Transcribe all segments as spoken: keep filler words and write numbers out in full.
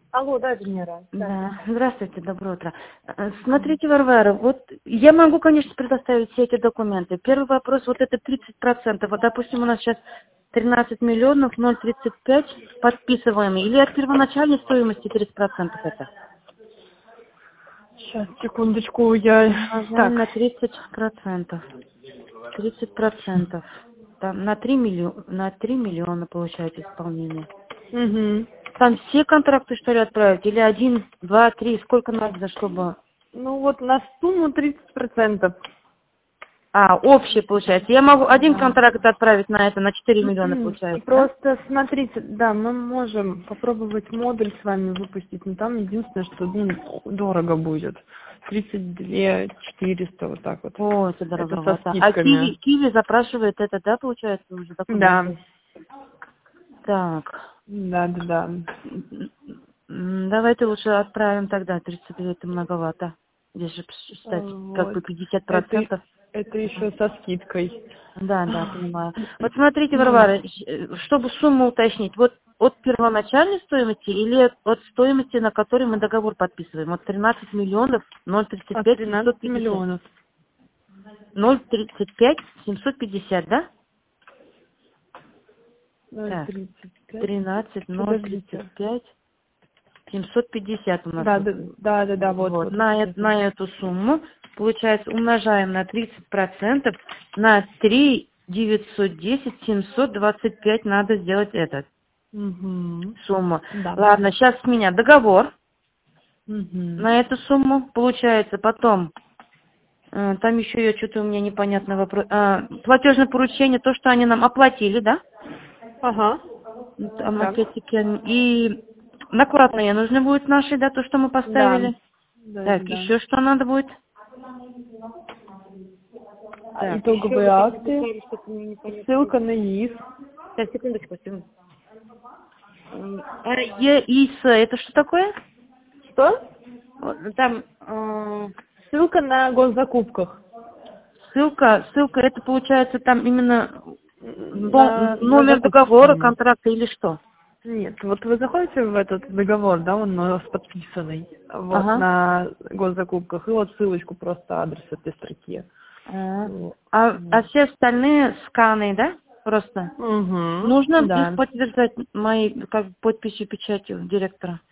Алло, да, Венера. Да. Да, здравствуйте, доброе утро. Э, Смотрите, Варвара, вот я могу, конечно, предоставить все эти документы. Первый вопрос, вот это тридцать процентов. Вот, допустим, у нас сейчас тринадцать миллионов ноль тридцать пять подписываем. Или от первоначальной стоимости тридцать процентов это? Сейчас, секундочку, я... Умножаем Так. на тридцать процентов. тридцать процентов. Там на три миллиона, на три миллиона получается исполнение. Угу. Там все контракты, что ли, отправить? Или один, два, три? Сколько надо, чтобы... Ну вот на сумму тридцать процентов. А, общий, получается. Я могу один Да. контракт отправить на это, на четыре миллиона, получается, да? Просто смотрите, да, мы можем попробовать модуль с вами выпустить, но там единственное, что ну, дорого будет. тридцать два четыреста, вот так вот. О, это Это со дороговато. А скидками. Киви, Киви запрашивает это, да, получается, уже Да. документы? Так. Да, да, да. М, Давайте лучше отправим тогда. тридцать две это многовато. Здесь же, считать, как Вот. бы пятьдесят Это, процентов. это еще со скидкой. Да, да, понимаю. Вот смотрите, Варвара, щ- чтобы сумму уточнить, вот от первоначальной стоимости или от стоимости, на которой мы договор подписываем? Вот тринадцать миллионов ноль тридцать От пять семьсот тринадцати пятьдесят. миллионов. ноль тридцать пять семьсот пятьдесят, да? ноль Так, тридцать пять. тринадцать ноль тридцать Подождите. пять семьсот пятьдесят у нас Да, тут. да, да, да, да, вот, Вот, вот, на, э- сейчас. на эту сумму, получается, умножаем на тридцать процентов, на три девятьсот десять семьсот двадцать пять надо сделать этот. Угу. Сумму. Да. Ладно, сейчас с меня договор Угу. на эту сумму. Получается, потом, э, там еще я что-то у меня непонятный вопрос. А, платежное поручение, то, что они нам оплатили, да? Ага. Там Да. макетики. И накладные нужны будут наши, да, то, что мы Да. поставили. Да, да, Так, да. еще что надо будет? А, Так, еще итоговые вы там акты. написали что-то мне непонятно. Ссылка на ИИС. Сейчас, секундочку. секунду. М, А ЕИС, это что такое? Что? Вот, там э, Ссылка на госзакупках. ссылка, ссылка, это получается там именно но- На, на номер закупки договора, сами. контракта или что? Нет, вот вы заходите в этот договор, да, он у нас подписанный, вот, Ага. на госзакупках, и вот ссылочку, просто адрес этой строки. А, Вот. а а все остальные сканы, да? Просто. Угу, Нужно их да. подтверждать моей как бы, подписью, печатью директора.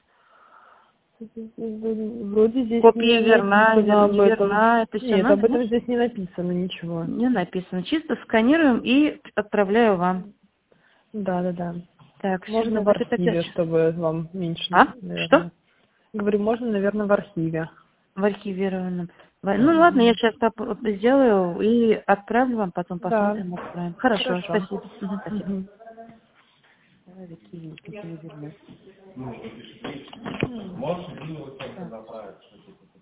Вроде здесь Копия не верна, написано вер- об этом. неверна, это все Нет, надо, об нет? этом здесь не написано ничего. Не написано. Чисто сканируем и отправляю вам. Да, да, да. Так, все, Можно в давайте тогда... архиве, чтобы вам меньше, А? Что? наверное. Говорю, можно, наверное, в архиве. В архивированном. В- Да, Ну ладно, я сейчас сделаю и отправлю вам, потом да. посмотрим, отправим. Хорошо, Хорошо. спасибо. Мгм, спасибо. Мгм. Давай закинем, копию вернуть.